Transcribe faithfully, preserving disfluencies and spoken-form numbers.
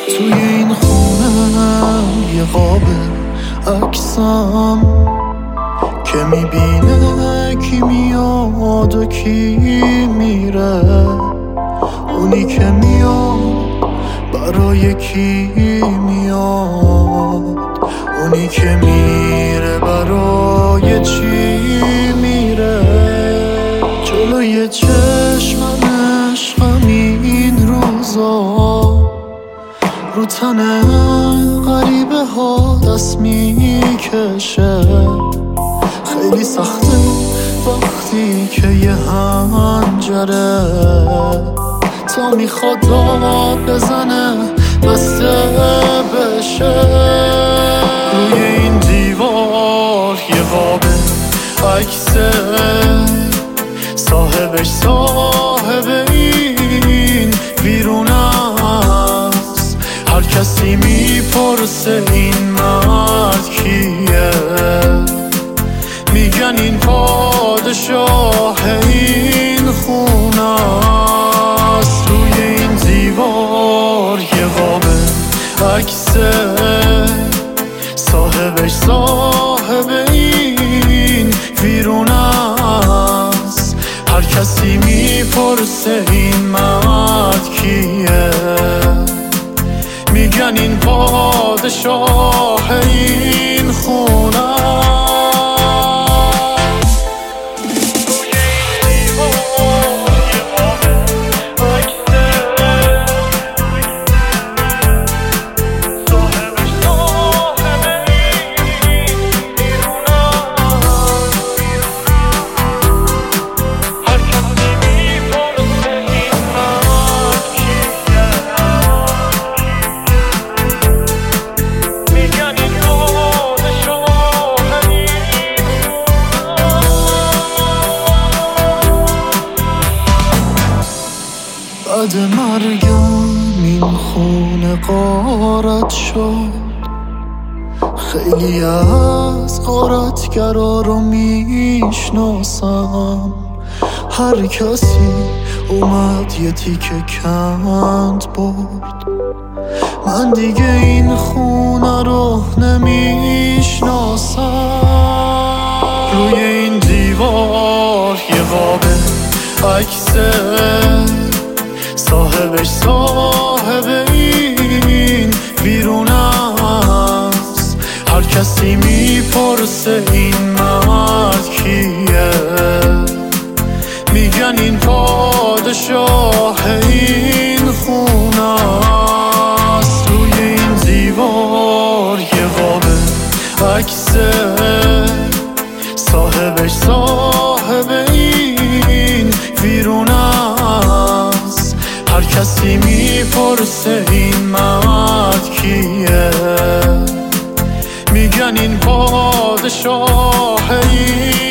توی این خونه یه قاب عکسم که میبینه کی میاد و کی میره، اونی که میاد برای کی میاد، اونی که میره برای چی میره. جلوی چشمش همین روزا رو تن غریبه ها دست میکشه، خیلی سخته وقتی که یه هنجره تا میخواد داد بزنه بسته بشه. روی این دیوار یه قاب عکسه، صاحبش صاحب این ویرونه است. هر کسی میپرسه این مرد کیه، میگن این پادشاه این خونه است. روی این دیوار یه قاب عکسه، صاحبش صاحب این ویرونه است. هر کسی میپرسه این مرد کیه، میگن این پادشاه این خونه است. بعد مرگم این خونه غارت شد، خیلی از غارتگرا رو میشناسم. هر کسی اومد یه تیکه کند برد، من دیگه این خونه رو نمیشناسم. روی این دیوار یه قاب عکسه، صاحبش صاحب این ویرونه است. هر کسی میپرسه این مرد کیه، میگن این پادشاه این خونه است. روی این دیوار یه قاب عکسه، صاحبش صاحب این ویرونه است. هر کسی میپرسه این مرد کیه، میگن این پادشاه این